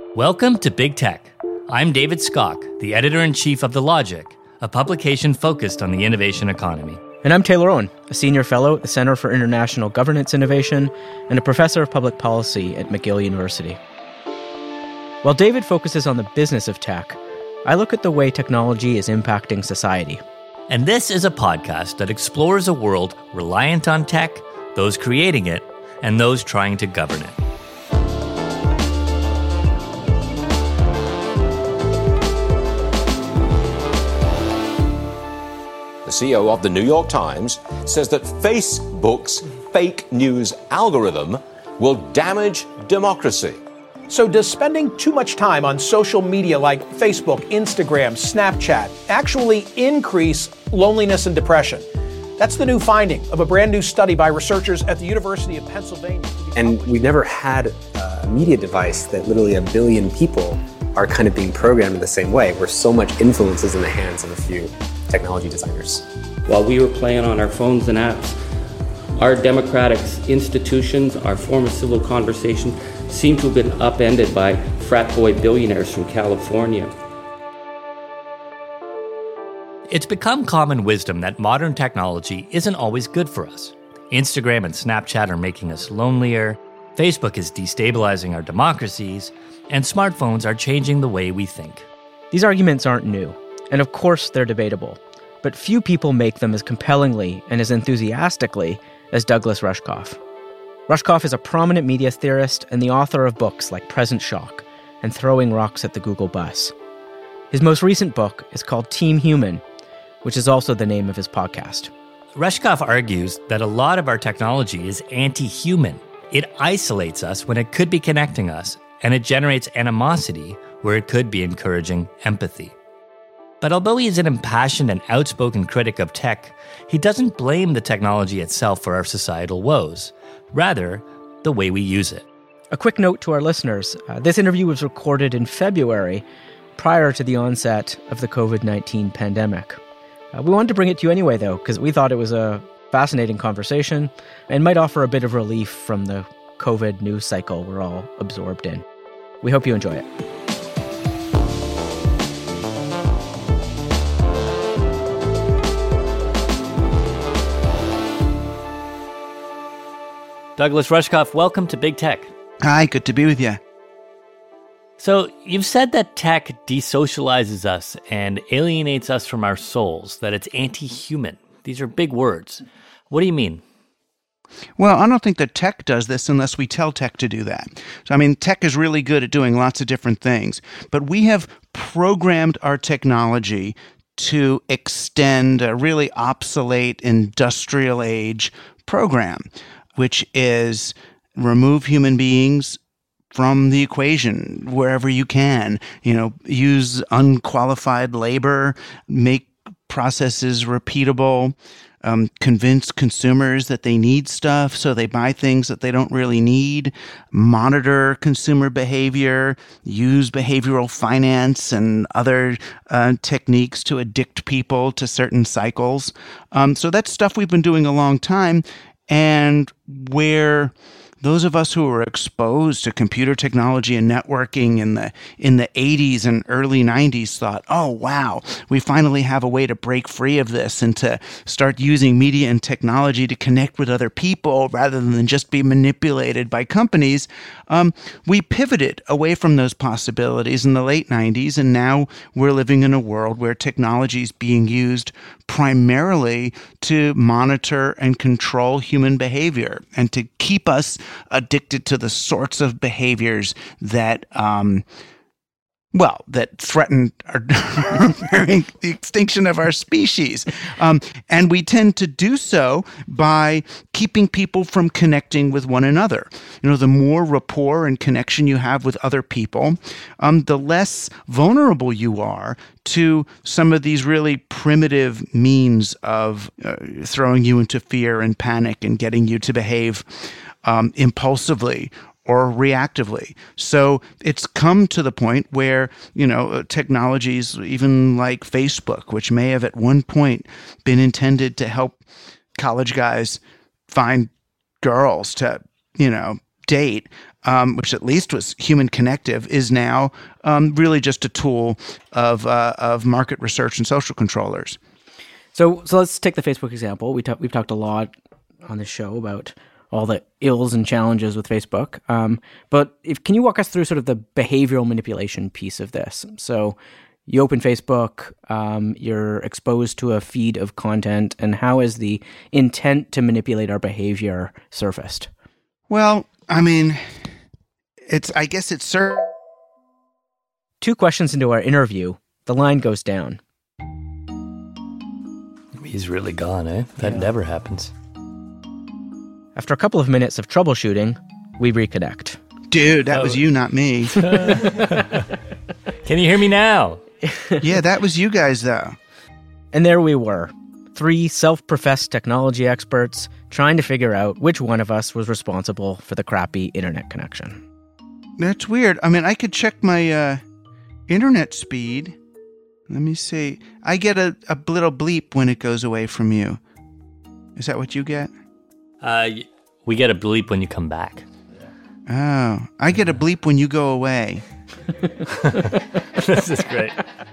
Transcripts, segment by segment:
Welcome to Big Tech. I'm David Skok, the editor-in-chief of The Logic, a publication focused on the innovation economy. And I'm Taylor Owen, a senior fellow at the Center for International Governance Innovation and a professor of public policy at McGill University. While David focuses on the business of tech, I look at the way technology is impacting society. And this is a podcast that explores a world reliant on tech, those creating it, and those trying to govern it. The CEO of the New York Times says that Facebook's fake news algorithm will damage democracy. So does spending too much time on social media like Facebook, Instagram, Snapchat actually increase loneliness and depression? That's the new finding of a brand new study by researchers at the University of Pennsylvania. And we've never had a media device that literally a billion people are kind of being programmed in the same way, where so much influence is in the hands of a few technology designers. While we were playing on our phones and apps, our democratic institutions, our form of civil conversation, seem to have been upended by frat boy billionaires from California. It's become common wisdom that modern technology isn't always good for us. Instagram and Snapchat are making us lonelier, Facebook is destabilizing our democracies, and smartphones are changing the way we think. These arguments aren't new, and of course they're debatable, but few people make them as compellingly and as enthusiastically as Douglas Rushkoff. Rushkoff is a prominent media theorist and the author of books like Present Shock and Throwing Rocks at the Google Bus. His most recent book is called Team Human, which is also the name of his podcast. Rushkoff argues that a lot of our technology is anti-human. It isolates us when it could be connecting us, and it generates animosity where it could be encouraging empathy. But although he is an impassioned and outspoken critic of tech, he doesn't blame the technology itself for our societal woes, rather, the way we use it. A quick note to our listeners, this interview was recorded in February, prior to the onset of the COVID-19 pandemic. We wanted to bring it to you anyway, though, because we thought it was a fascinating conversation and might offer a bit of relief from the COVID news cycle we're all absorbed in. We hope you enjoy it. Douglas Rushkoff, welcome to Big Tech. Hi, good to be with you. So, you've said that tech desocializes us and alienates us from our souls, that it's anti-human. These are big words. What do you mean? Well, I don't think that tech does this unless we tell tech to do that. So, tech is really good at doing lots of different things, but we have programmed our technology to extend a really obsolete industrial age program, which is remove human beings from the equation wherever you can. Use unqualified labor, make processes repeatable, convince consumers that they need stuff so they buy things that they don't really need, monitor consumer behavior, use behavioral finance and other techniques to addict people to certain cycles. So that's stuff we've been doing a long time, and where those of us who were exposed to computer technology and networking in the 80s and early 90s thought, oh, wow, we finally have a way to break free of this and to start using media and technology to connect with other people rather than just be manipulated by companies. We pivoted away from those possibilities in the late 90s, and now we're living in a world where technology is being used primarily to monitor and control human behavior and to keep us addicted to the sorts of behaviors that that threaten the extinction of our species. And we tend to do so by keeping people from connecting with one another. The more rapport and connection you have with other people, the less vulnerable you are to some of these really primitive means of throwing you into fear and panic and getting you to behave impulsively or reactively. So it's come to the point where, technologies even like Facebook, which may have at one point been intended to help college guys find girls to, date, which at least was human connective, is now really just a tool of market research and social controllers. So let's take the Facebook example. We've talked a lot on this show about all the ills and challenges with Facebook. But can you walk us through sort of the behavioral manipulation piece of this? So you open Facebook, you're exposed to a feed of content, and how is the intent to manipulate our behavior surfaced? Well, I mean, I guess it's 2 questions into our interview, the line goes down. He's really gone, eh? That never happens. After a couple of minutes of troubleshooting, we reconnect. Dude, that was you, not me. Can you hear me now? Yeah, that was you guys, though. And there we were, 3 self-professed technology experts trying to figure out which one of us was responsible for the crappy internet connection. That's weird. I mean, I could check my internet speed. Let me see. I get a little bleep when it goes away from you. Is that what you get? We get a bleep when you come back. Oh, I get a bleep when you go away. This is great.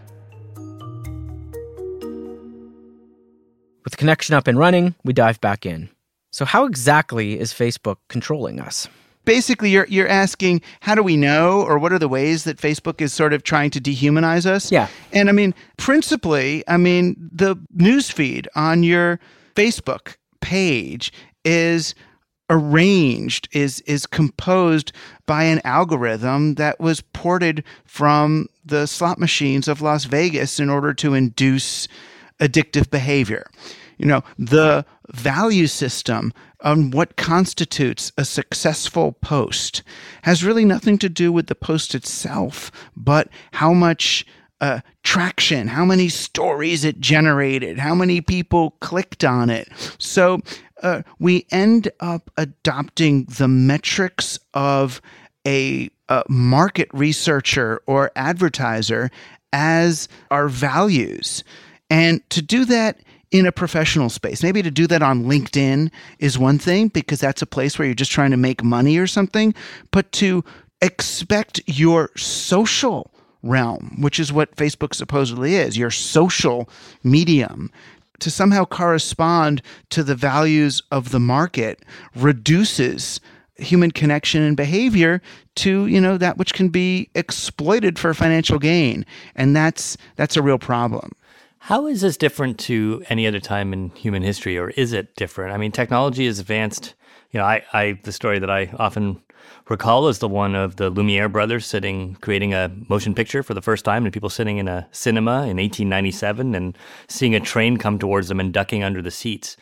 With the connection up and running, we dive back in. So how exactly is Facebook controlling us? Basically, you're asking, how do we know, or what are the ways that Facebook is sort of trying to dehumanize us? Yeah. And I mean, principally, the newsfeed on your Facebook page is arranged, is composed by an algorithm that was ported from the slot machines of Las Vegas in order to induce addictive behavior. The value system on what constitutes a successful post has really nothing to do with the post itself, but how much traction, how many stories it generated, how many people clicked on it. So we end up adopting the metrics of a market researcher or advertiser as our values. And to do that in a professional space, maybe to do that on LinkedIn is one thing, because that's a place where you're just trying to make money or something, but to expect your social realm, which is what Facebook supposedly is, your social medium, to somehow correspond to the values of the market reduces human connection and behavior to, that which can be exploited for financial gain. And that's a real problem. How is this different to any other time in human history, or is it different? I mean, technology has advanced. The story that I often recall is the one of the Lumiere brothers creating a motion picture for the first time, and people sitting in a cinema in 1897 and seeing a train come towards them and ducking under the seats.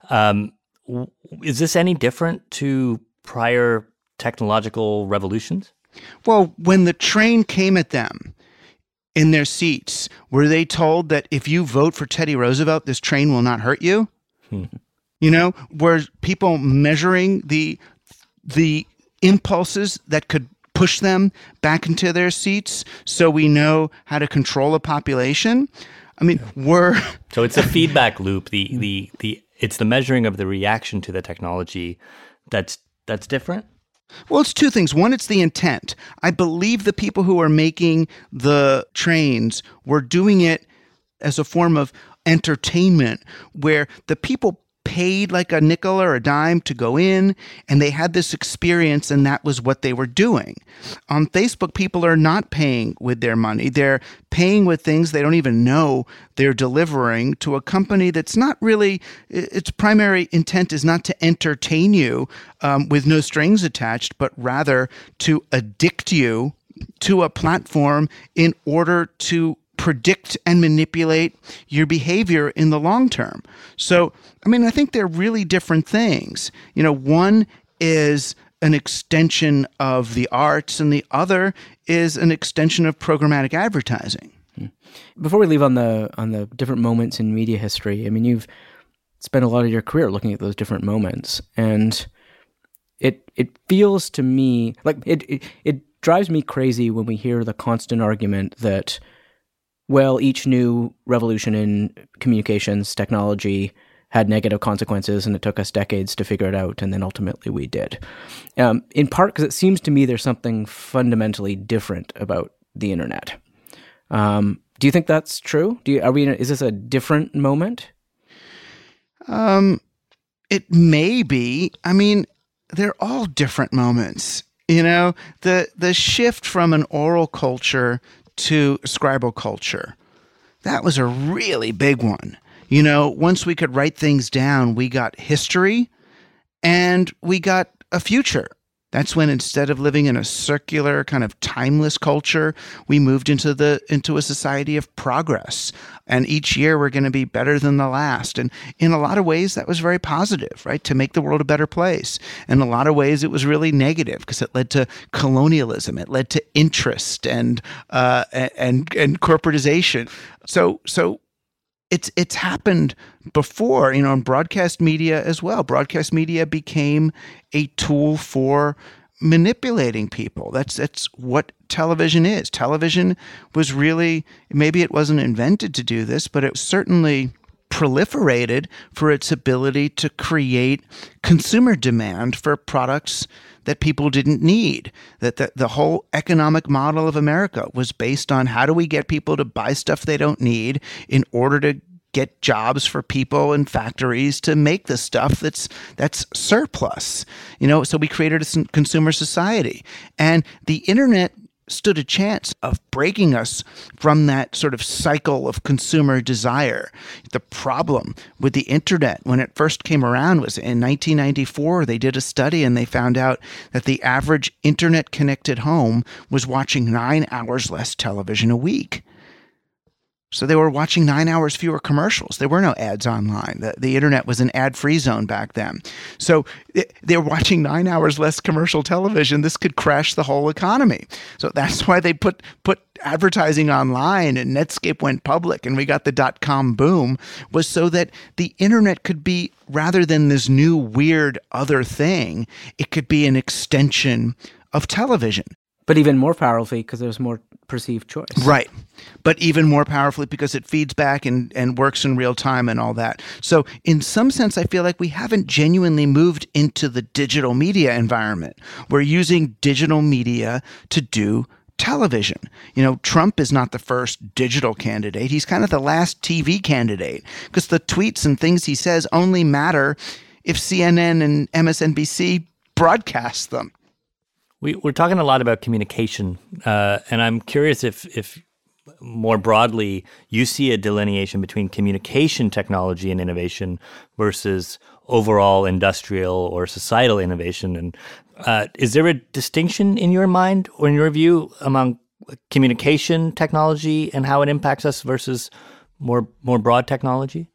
Is this any different to prior technological revolutions? Well, when the train came at them in their seats, were they told that if you vote for Teddy Roosevelt, this train will not hurt you? Were people measuring the impulses that could push them back into their seats so we know how to control a population? I mean, So it's a feedback loop. It's the measuring of the reaction to the technology that's different? Well, it's 2 things. One, it's the intent. I believe the people who are making the trains were doing it as a form of entertainment, where the people paid like a nickel or a dime to go in, and they had this experience, and that was what they were doing. On Facebook, people are not paying with their money. They're paying with things they don't even know they're delivering to a company that's not really, its primary intent is not to entertain you with no strings attached, but rather to addict you to a platform in order to predict and manipulate your behavior in the long term. So, I think they're really different things. One is an extension of the arts, and the other is an extension of programmatic advertising. Before we leave on the different moments in media history, you've spent a lot of your career looking at those different moments, and it feels to me like it drives me crazy when we hear the constant argument that, well, each new revolution in communications technology had negative consequences, and it took us decades to figure it out, and then ultimately we did. In part because it seems to me there's something fundamentally different about the internet. Do you think that's true? Is this a different moment? It may be. I mean, they're all different moments. You know, the shift from an oral culture to scribal culture, that was a really big one. You know, once we could write things down, we got history and we got a future. That's when, instead of living in a circular kind of timeless culture, we moved into a society of progress. And each year we're going to be better than the last. And in a lot of ways, that was very positive, right? To make the world a better place. In a lot of ways, it was really negative because it led to colonialism. It led to interest and corporatization. So it's happened before, you know, in broadcast media as well. Broadcast media became a tool for manipulating people. That's what television is. Television was really, maybe it wasn't invented to do this, but it certainly proliferated for its ability to create consumer demand for products that people didn't need. That the whole economic model of America was based on how do we get people to buy stuff they don't need in order to get jobs for people in factories to make the stuff that's surplus. You know, so we created a consumer society. And the internet stood a chance of breaking us from that sort of cycle of consumer desire. The problem with the internet when it first came around was in 1994, they did a study and they found out that the average internet-connected home was watching 9 hours less television a week. So they were watching 9 hours fewer commercials. There were no ads online. The internet was an ad-free zone back then. So they were watching 9 hours less commercial television. This could crash the whole economy. So that's why they put advertising online, and Netscape went public and we got the dot-com boom, was so that the internet could be, rather than this new weird other thing, it could be an extension of television. But even more powerfully because there's more perceived choice. Right. But even more powerfully because it feeds back and works in real time and all that. So in some sense, I feel like we haven't genuinely moved into the digital media environment. We're using digital media to do television. You know, Trump is not the first digital candidate. He's kind of the last TV candidate because the tweets and things he says only matter if CNN and MSNBC broadcast them. We're talking a lot about communication, and I'm curious if more broadly you see a delineation between communication technology and innovation versus overall industrial or societal innovation. And is there a distinction in your mind or in your view among communication technology and how it impacts us versus more broad technology?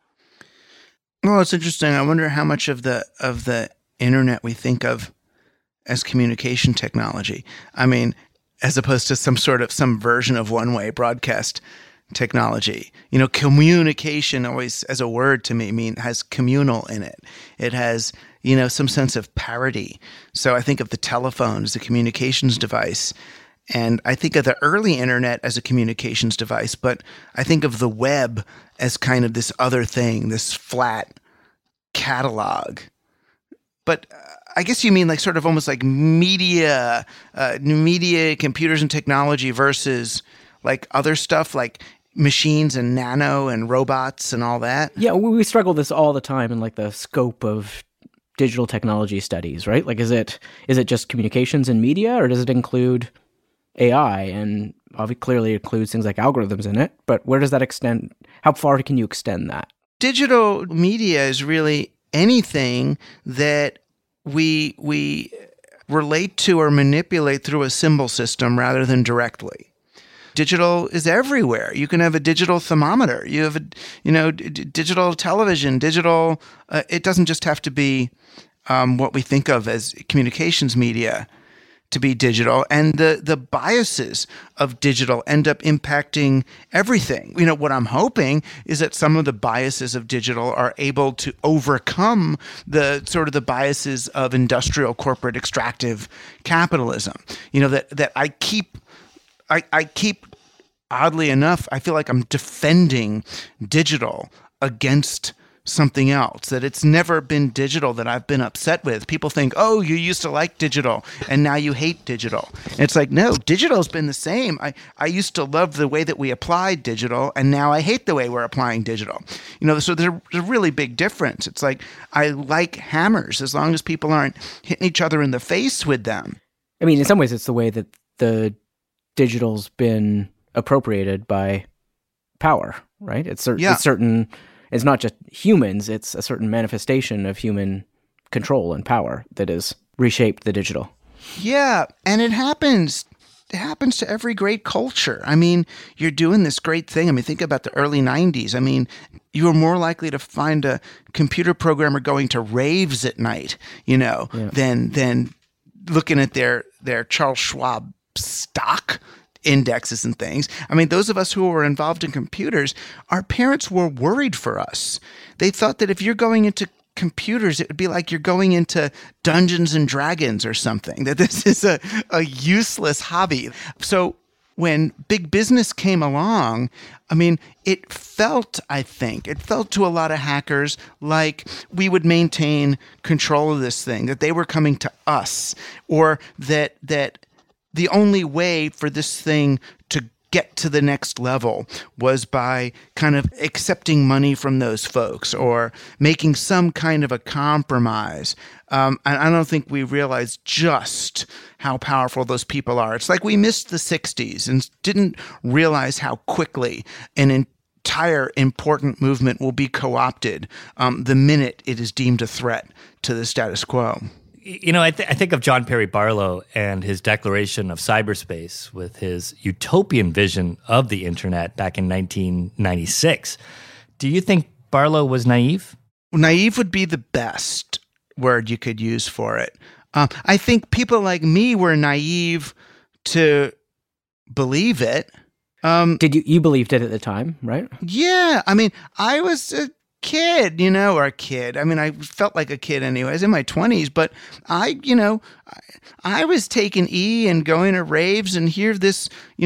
Well, it's interesting. I wonder how much of the internet we think of as communication technology. I mean, as opposed to some version of one-way broadcast technology. You know, communication always, as a word to me, has communal in it. It has, you know, some sense of parity. So I think of the telephone as a communications device, and I think of the early internet as a communications device, but I think of the web as kind of this other thing, this flat catalog. But I guess you mean like sort of almost like media, computers and technology versus like other stuff like machines and nano and robots and all that? Yeah, we struggle this all the time in like the scope of digital technology studies, right? Like, is it just communications and media, or does it include AI? And clearly it includes things like algorithms in it, but where does that extend? How far can you extend that? Digital media is really anything that we relate to or manipulate through a symbol system rather than directly. Digital is everywhere. You can have a digital thermometer. You have digital television, digital. It doesn't just have to be what we think of as communications media to be digital, and the biases of digital end up impacting everything. You know, what I'm hoping is that some of the biases of digital are able to overcome the sort of the biases of industrial, corporate, extractive capitalism. You know, that I keep, oddly enough, I feel like I'm defending digital against something else, that it's never been digital that I've been upset with. People think, oh, you used to like digital and now you hate digital. And it's like, no, digital's been the same. I used to love the way that we applied digital and now I hate the way we're applying digital. So there's a really big difference. It's like, I like hammers as long as people aren't hitting each other in the face with them. I mean, in some ways it's the way that the digital's been appropriated by power, right? It's certain. It's not just humans, it's a certain manifestation of human control and power that has reshaped the digital. Yeah, and it happens. It happens to every great culture. I mean, you're doing this great thing. I mean, think about the early 90s. I mean, you were more likely to find a computer programmer going to raves at night, than looking at their Charles Schwab stock indexes and things. I mean, those of us who were involved in computers, our parents were worried for us. They thought that if you're going into computers, it would be like you're going into Dungeons and Dragons or something, that this is a useless hobby. So when big business came along, I mean, it felt to a lot of hackers like we would maintain control of this thing, that they were coming to us, or that the only way for this thing to get to the next level was by kind of accepting money from those folks or making some kind of a compromise. And I don't think we realize just how powerful those people are. It's like we missed the 60s and didn't realize how quickly an entire important movement will be co-opted the minute it is deemed a threat to the status quo. I think of John Perry Barlow and his declaration of cyberspace with his utopian vision of the internet back in 1996. Do you think Barlow was naive? Naive would be the best word you could use for it. I think people like me were naive to believe it. Did you believed it at the time, right? Yeah. I mean, I was a kid, or a kid. I mean, I felt like a kid anyways in my 20s, but I was taking E and going to raves and hear this,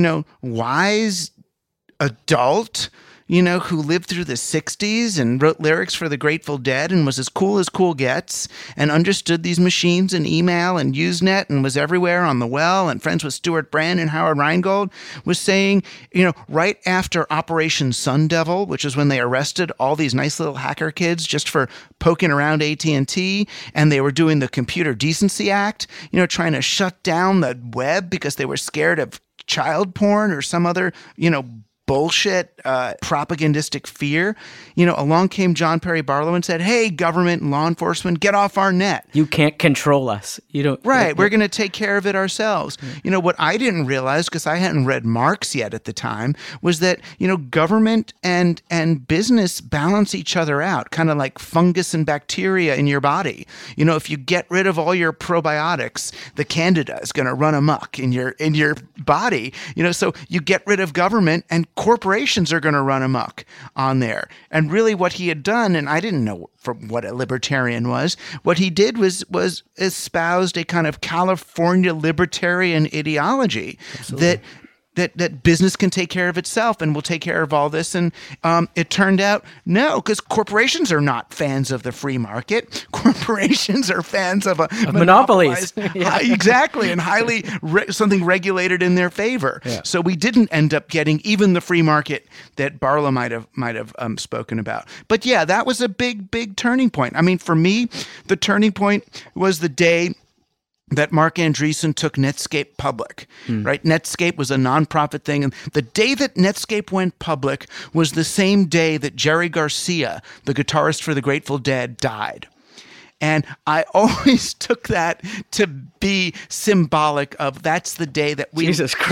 wise adult, who lived through the 60s and wrote lyrics for the Grateful Dead and was as cool gets and understood these machines and email and Usenet and was everywhere on the well and friends with Stuart Brand and Howard Rheingold, was saying, right after Operation Sun Devil, which is when they arrested all these nice little hacker kids just for poking around AT&T, and they were doing the Computer Decency Act, trying to shut down the web because they were scared of child porn or some other, bullshit, propagandistic fear. Along came John Perry Barlow and said, hey, government and law enforcement, get off our net. You can't control us. You don't. Right. We're going to take care of it ourselves. Yeah. What I didn't realize, because I hadn't read Marx yet at the time, was that, government and business balance each other out, kind of like fungus and bacteria in your body. If you get rid of all your probiotics, the candida is going to run amok in your body. So you get rid of government and corporations are going to run amok on there. And really what he had done, and I didn't know from what a libertarian was, what he did was espoused a kind of California libertarian ideology. Absolutely. That business can take care of itself and will take care of all this. And it turned out, no, because corporations are not fans of the free market. Corporations are fans of monopolies. Exactly, and highly something regulated in their favor. Yeah. So we didn't end up getting even the free market that Barlow might have spoken about. But yeah, that was a big turning point. I mean, for me, the turning point was the day that Mark Andreessen took Netscape public, right? Netscape was a nonprofit thing. And the day that Netscape went public was the same day that Jerry Garcia, the guitarist for the Grateful Dead, died. And I always took that to be symbolic of that's the day that we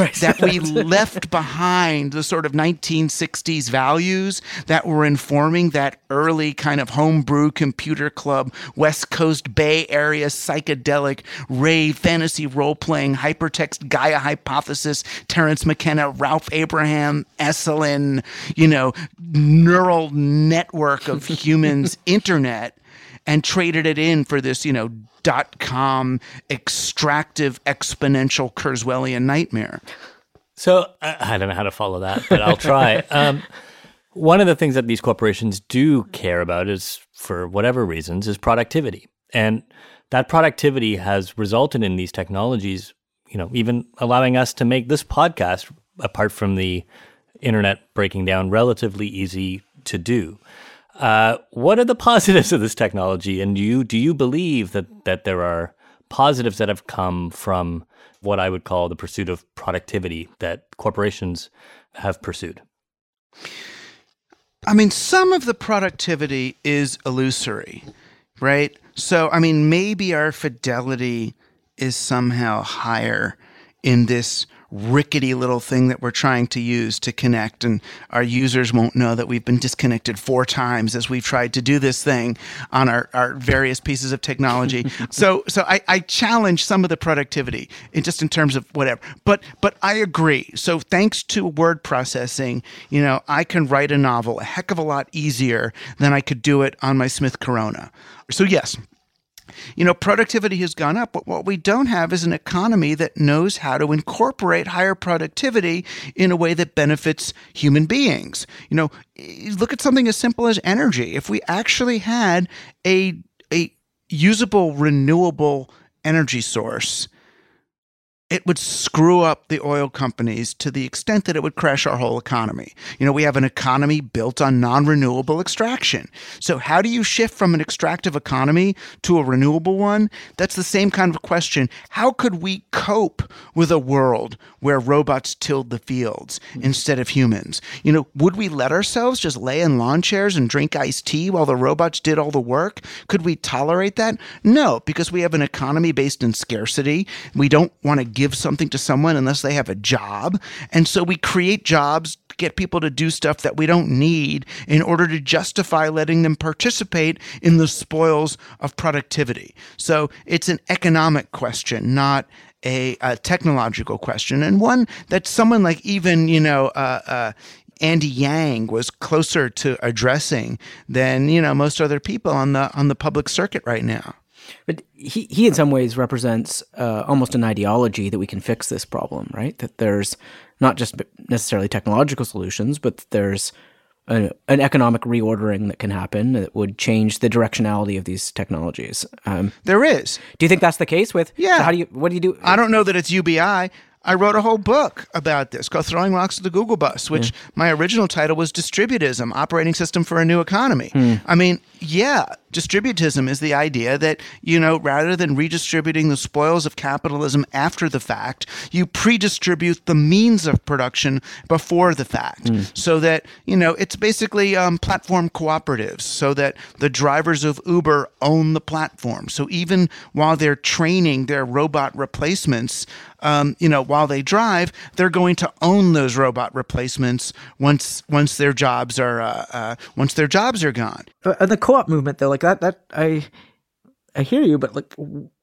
left behind the sort of 1960s values that were informing that early kind of homebrew computer club, West Coast Bay Area psychedelic rave fantasy role-playing hypertext Gaia hypothesis, Terence McKenna, Ralph Abraham, Esalen, neural network of humans internet. And traded it in for this, .com extractive exponential Kurzweilian nightmare. So I don't know how to follow that, but I'll try. One of the things that these corporations do care about is, for whatever reasons, is productivity. And that productivity has resulted in these technologies, even allowing us to make this podcast, apart from the internet breaking down, relatively easy to do. What are the positives of this technology? And do you believe that there are positives that have come from what I would call the pursuit of productivity that corporations have pursued? I mean, some of the productivity is illusory, right? So, I mean, maybe our fidelity is somehow higher in this rickety little thing that we're trying to use to connect, and our users won't know that we've been disconnected 4 times as we've tried to do this thing on our various pieces of technology. So I challenge some of the productivity in terms of whatever. But I agree. So thanks to word processing, I can write a novel a heck of a lot easier than I could do it on my Smith Corona. So yes, productivity has gone up, but what we don't have is an economy that knows how to incorporate higher productivity in a way that benefits human beings. Look at something as simple as energy. If we actually had a usable, renewable energy source, it would screw up the oil companies to the extent that it would crash our whole economy. We have an economy built on non-renewable extraction. So how do you shift from an extractive economy to a renewable one? That's the same kind of question. How could we cope with a world where robots tilled the fields instead of humans? Would we let ourselves just lay in lawn chairs and drink iced tea while the robots did all the work? Could we tolerate that? No, because we have an economy based in scarcity. We don't want to give something to someone unless they have a job. And so we create jobs to get people to do stuff that we don't need in order to justify letting them participate in the spoils of productivity. So it's an economic question, not a technological question, and one that someone like even, Andy Yang was closer to addressing than, most other people on the public circuit right now. But he in some ways represents almost an ideology that we can fix this problem, right? That there's not just necessarily technological solutions, but there's an economic reordering that can happen that would change the directionality of these technologies. There is. Do you think that's the case with? Yeah. So what do you do? I don't know that it's UBI. I wrote a whole book about this called Throwing Rocks at the Google Bus, which my original title was Distributism, Operating System for a New Economy. I mean, yeah, distributism is the idea that, rather than redistributing the spoils of capitalism after the fact, you pre-distribute the means of production before the fact. So that, it's basically platform cooperatives, so that the drivers of Uber own the platform. So even while they're training their robot replacements, while they drive, they're going to own those robot replacements once their jobs are gone. And the co-op movement, though, like that I hear you, but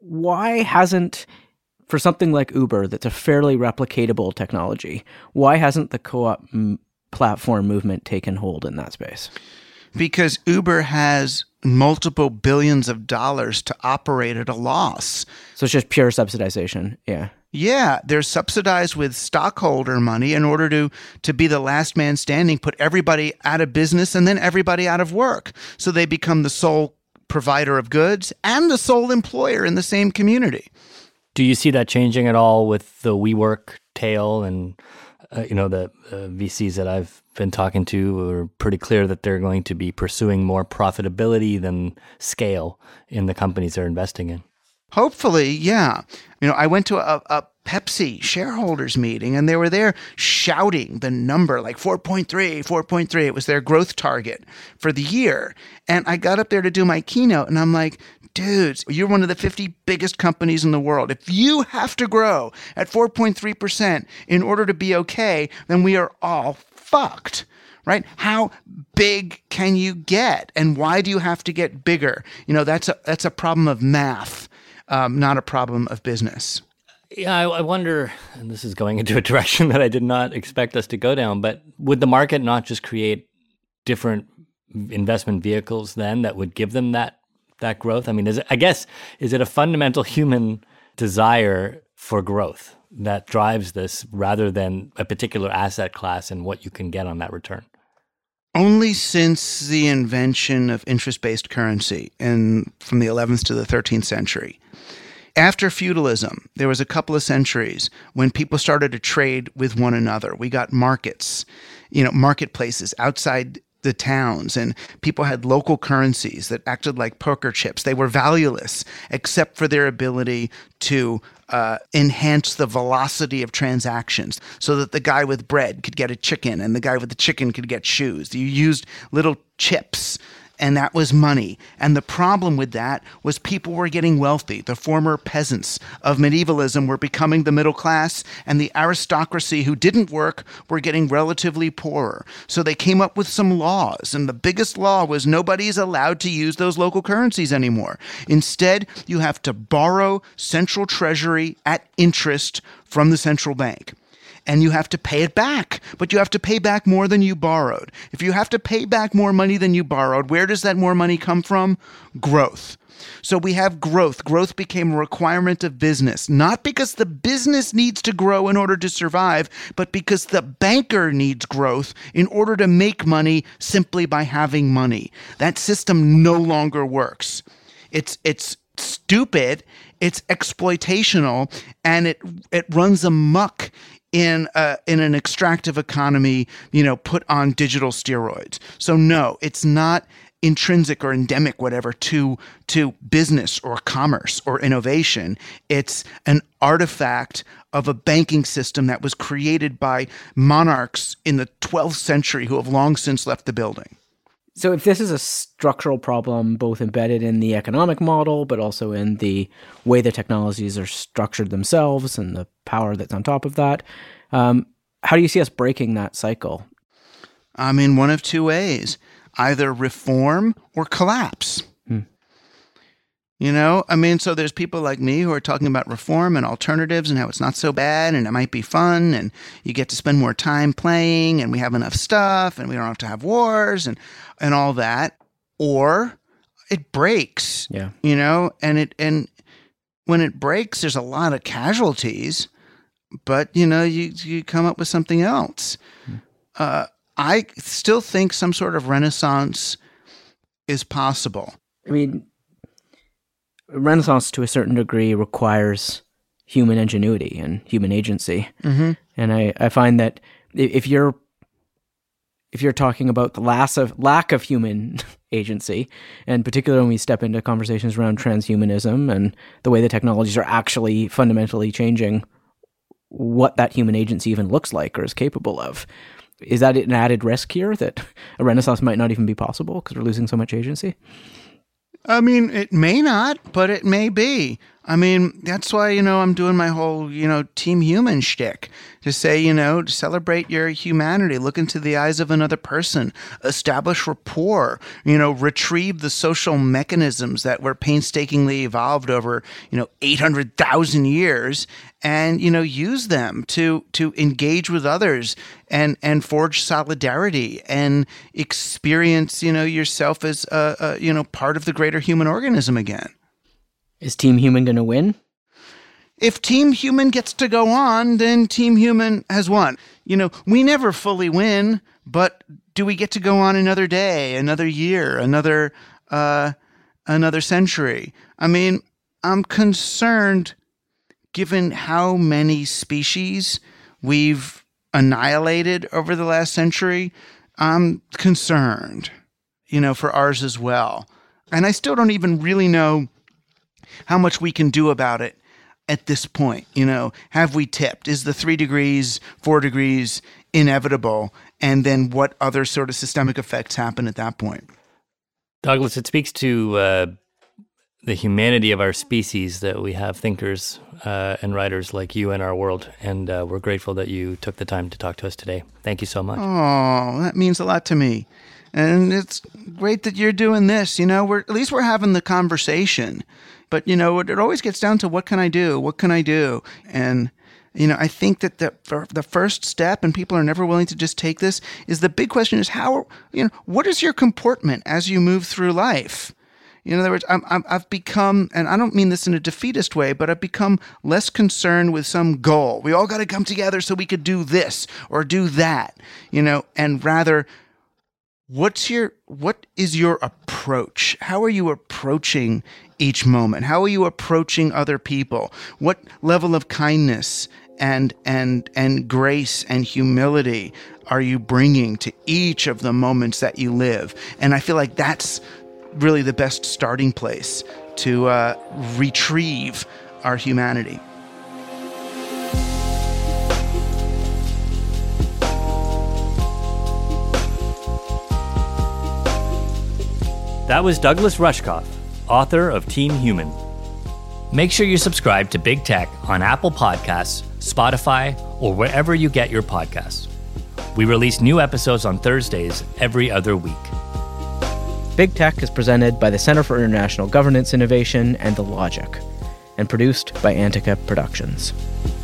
why hasn't, for something like Uber, that's a fairly replicatable technology, why hasn't the co-op platform movement taken hold in that space? Because Uber has multiple billions of dollars to operate at a loss. So it's just pure subsidization, yeah. Yeah, they're subsidized with stockholder money in order to be the last man standing, put everybody out of business and then everybody out of work. So they become the sole provider of goods and the sole employer in the same community. Do you see that changing at all with the WeWork tale and the VCs that I've been talking to are pretty clear that they're going to be pursuing more profitability than scale in the companies they're investing in? Hopefully, yeah. I went to a Pepsi shareholders meeting and they were there shouting the number like 4.3. It was their growth target for the year. And I got up there to do my keynote and I'm like, dudes, you're one of the 50 biggest companies in the world. If you have to grow at 4.3% in order to be okay, then we are all fucked. Right? How big can you get? And why do you have to get bigger? That's a problem of math, not a problem of business. Yeah, I wonder, and this is going into a direction that I did not expect us to go down, but would the market not just create different investment vehicles then that would give them that growth? I mean, is it a fundamental human desire for growth that drives this rather than a particular asset class and what you can get on that return? Only since the invention of interest-based currency from the 11th to the 13th century. After feudalism, there was a couple of centuries when people started to trade with one another. We got markets, marketplaces outside the towns, and people had local currencies that acted like poker chips. They were valueless except for their ability to enhance the velocity of transactions so that the guy with bread could get a chicken and the guy with the chicken could get shoes. You used little chips, and that was money. And the problem with that was people were getting wealthy. The former peasants of medievalism were becoming the middle class, and the aristocracy who didn't work were getting relatively poorer. So they came up with some laws, and the biggest law was nobody is allowed to use those local currencies anymore. Instead, you have to borrow central treasury at interest from the central bank. And you have to pay it back, but you have to pay back more than you borrowed. If you have to pay back more money than you borrowed, where does that more money come from? Growth. So we have growth. Growth became a requirement of business, not because the business needs to grow in order to survive, but because the banker needs growth in order to make money simply by having money. That system no longer works. It's stupid, it's exploitational, and it runs amok in an extractive economy, put on digital steroids. So no, it's not intrinsic or endemic, whatever, to business or commerce or innovation. It's an artifact of a banking system that was created by monarchs in the 12th century who have long since left the building. So if this is a structural problem, both embedded in the economic model, but also in the way the technologies are structured themselves and the power that's on top of that, how do you see us breaking that cycle? One of two ways. Either reform or collapse. So there's people like me who are talking about reform and alternatives and how it's not so bad and it might be fun and you get to spend more time playing and we have enough stuff and we don't have to have wars and all that. Or it breaks, and when it breaks, there's a lot of casualties, but, you come up with something else. I still think some sort of renaissance is possible. Renaissance to a certain degree requires human ingenuity and human agency. Mm-hmm. And I find that if you're talking about the lack of human agency, and particularly when we step into conversations around transhumanism and the way the technologies are actually fundamentally changing what that human agency even looks like or is capable of, is that an added risk here that a renaissance might not even be possible because we're losing so much agency? It may not, but it may be. That's why, I'm doing my whole, team human shtick to say, to celebrate your humanity, look into the eyes of another person, establish rapport, retrieve the social mechanisms that were painstakingly evolved over, 800,000 years and, use them to engage with others and forge solidarity and experience, yourself as, part of the greater human organism again. Is Team Human going to win? If Team Human gets to go on, then Team Human has won. We never fully win, but do we get to go on another day, another year, another century? I'm concerned, given how many species we've annihilated over the last century. I'm concerned, for ours as well. And I still don't even really know how much we can do about it at this point. Have we tipped? Is the 3 degrees, 4 degrees inevitable? And then what other sort of systemic effects happen at that point? Douglas, it speaks to the humanity of our species that we have thinkers and writers like you in our world. And we're grateful that you took the time to talk to us today. Thank you so much. Oh, that means a lot to me. And it's great that you're doing this. At least we're having the conversation. But, it always gets down to what can I do? What can I do? And, I think that the first step, and people are never willing to just take this, is the big question is what is your comportment as you move through life? In other words, I've become, and I don't mean this in a defeatist way, but I've become less concerned with some goal. We all got to come together so we could do this or do that, and rather, what is your approach? How are you approaching each moment? How are you approaching other people? What level of kindness and grace and humility are you bringing to each of the moments that you live? And I feel like that's really the best starting place to retrieve our humanity. That was Douglas Rushkoff, author of Team Human. Make sure you subscribe to Big Tech on Apple Podcasts, Spotify, or wherever you get your podcasts. We release new episodes on Thursdays every other week. Big Tech is presented by the Center for International Governance Innovation and The Logic, and produced by Antica Productions.